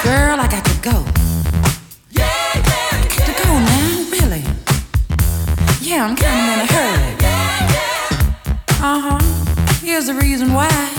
Girl, I got to go. Got to go now, really. Yeah, I'm kind of in a hurry. Uh-huh. Here's the reason why.